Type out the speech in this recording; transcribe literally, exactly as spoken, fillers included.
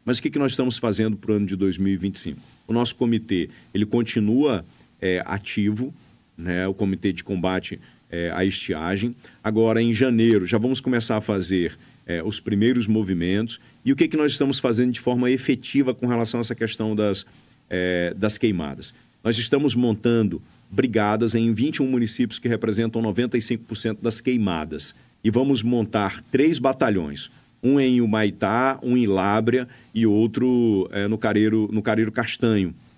Mas o que, que nós estamos fazendo para o ano de dois mil e vinte e cinco? O nosso comitê, ele continua é, ativo, né? O comitê de combate é, à estiagem. Agora, em janeiro, já vamos começar a fazer é, os primeiros movimentos. E o que, que nós estamos fazendo de forma efetiva com relação a essa questão das, é, das queimadas? Nós estamos montando brigadas em vinte e um municípios que representam noventa e cinco por cento das queimadas. E vamos montar três batalhões. Um em Humaitá, um em Lábrea e outro é, no, Careiro, no Careiro Castanho.